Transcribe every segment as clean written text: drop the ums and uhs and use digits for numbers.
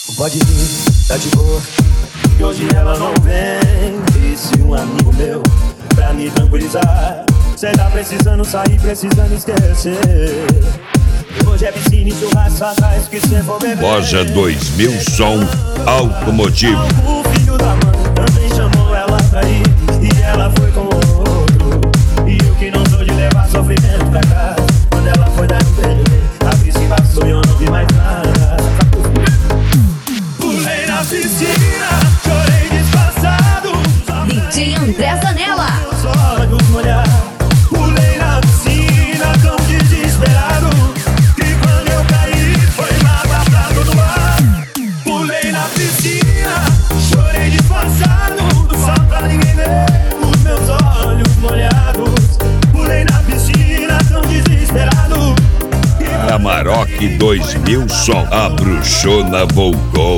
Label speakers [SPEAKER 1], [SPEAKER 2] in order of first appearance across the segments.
[SPEAKER 1] Pode vir, tá de boa, que hoje ela não vem. Disse um amigo meu, pra me tranquilizar. Cê tá precisando sair, precisando esquecer. Hoje é piscina e churrasco atrás que cê for beber.
[SPEAKER 2] Loja 2000 Som Automotivo.
[SPEAKER 1] O filho da mãe também chamou ela pra ir, e ela foi com outro. E eu que não sou de levar sofrimento pra casa, quando ela foi dar um beijo, a piscina passou e eu não vi mais nada. Pulei na piscina, chorei disfarçado.
[SPEAKER 3] DJ André Zanella.
[SPEAKER 1] Meus olhos molhados. Pulei na piscina tão desesperado, e quando eu caí foi abraçado no ar. Pulei na piscina, chorei disfarçado, só pra ninguém ver os meus olhos molhados. Pulei na piscina tão desesperado.
[SPEAKER 2] Amarok 2000 Som. A bruxona voltou.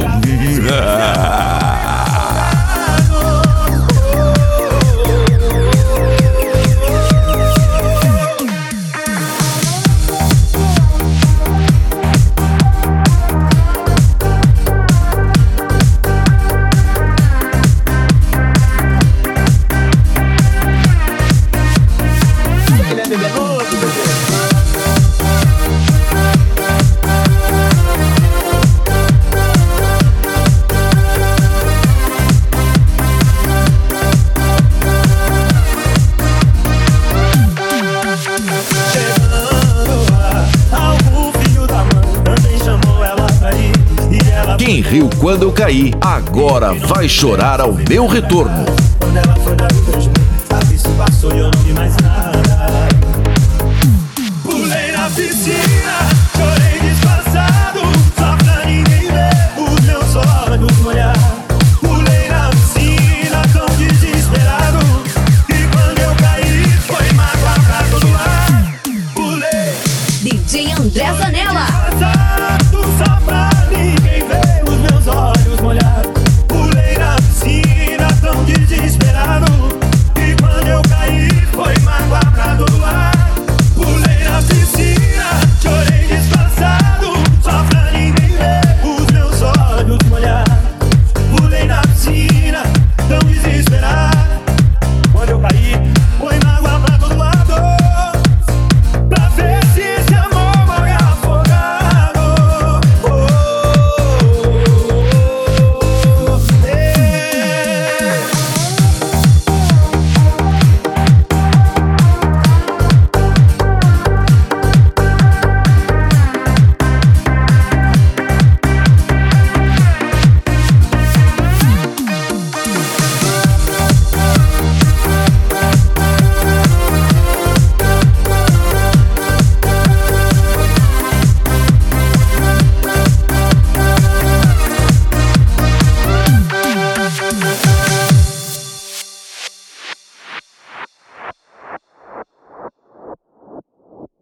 [SPEAKER 4] Quem riu quando eu caí, agora vai chorar ao meu retorno.
[SPEAKER 1] Quando ela foi dar um beijo, a piscina passou e eu não vi mais nada.